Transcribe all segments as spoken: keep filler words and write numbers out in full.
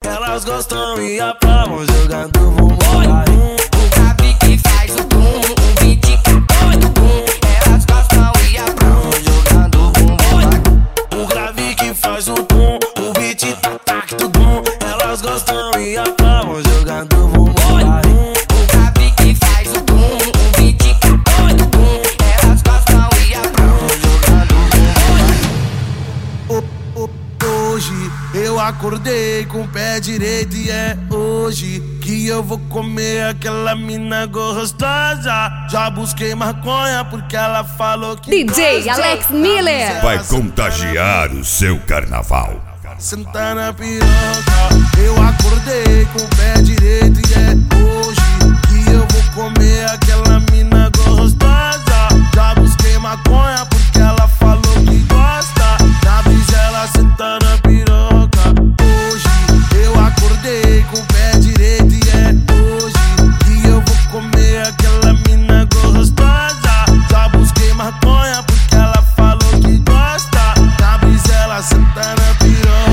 Elas gostam e aprovam jogando bumbum. O Gabi que faz o bum, o beat que põe o bum. Elas gostam e aprovam jogando bumbum. O grave que faz o bum, o beat tac do bum. Elas gostam e aprovam jogando bumbum. O Gabi que faz o bum, o beat que põe o bum. Elas gostam e aprovam jogando bumbum. Hoje eu acordei com o pé direito e é hoje que eu vou comer aquela mina gostosa. Já busquei maconha porque ela falou que D J gosta. Alex Miller vai contagiar o seu carnaval. Sentar na piroca. Eu acordei com o pé direito e é hoje que eu vou comer aquela mina gostosa. Já busquei maconha porque ela falou que gosta. Na brisa ela senta na piroca. Hoje eu acordei com o pé direito e é hoje que eu vou comer aquela mina gostosa. Já busquei maconha porque ela falou que gosta. Na brisa ela senta na piroca.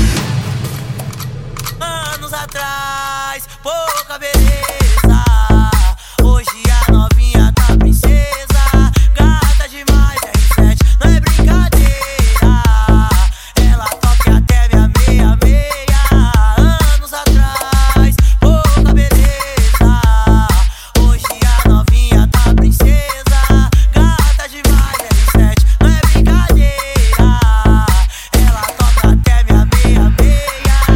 Anos atrás, pouca beleza. Hoje a novinha tá princesa. Gata demais, R sete, não é brincadeira. Ela toca até minha meia meia. Anos atrás, pouca beleza. Hoje a novinha tá princesa. Gata demais, R sete, não é brincadeira. Ela toca até minha meia meia.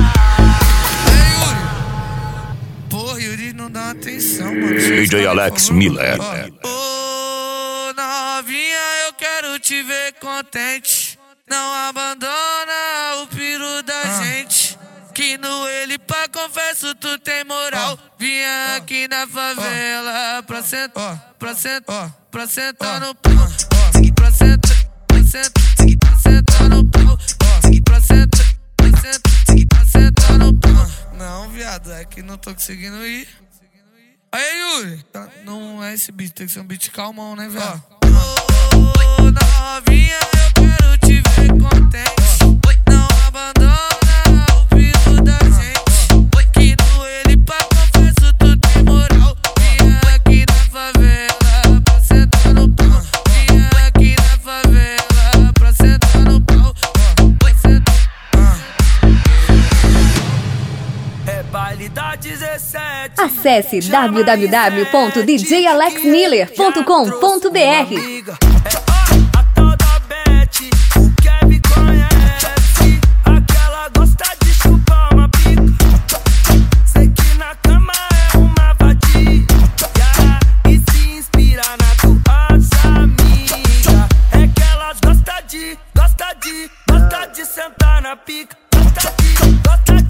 Porra, Yuri não dá atenção, mano. D J Alex Miller. Ô, oh, novinha, eu quero te ver contente. Não abandona o piru da ah. gente. Que no ele pra confesso tu tem moral. Oh. Vinha aqui na favela oh. pra sentar, oh. pra sentar, oh. pra sentar oh. no pau. Oh. Pra sentar, pra sentar, pra sentar no pau. Oh. Pra sentar, pra sentar, pra sentar no pau. Não, viado, é que não tô conseguindo ir. Aí, Yuri, não é esse beat, tem que ser um beat calmão, né, viado? Ô, oh, novinha, eu quero te ver contente. Não abandona o piru da gente. Que no ele pra confesso tu tem moral. Vinha aqui na favela pra sentar no pau. Vinha aqui na favela pra sentar no pau. Pra sentar. É baile da dezessete. Acesse w w w ponto d j alex miller ponto com ponto b r. A tal da Beth, o Kevin conhece. Aquela gosta de chupar uma pica. Sei que na cama é uma vadia. E se inspira na tua amiga. É que elas gostam de, gosta de, gosta de sentar na pica. Gosta de, gosta de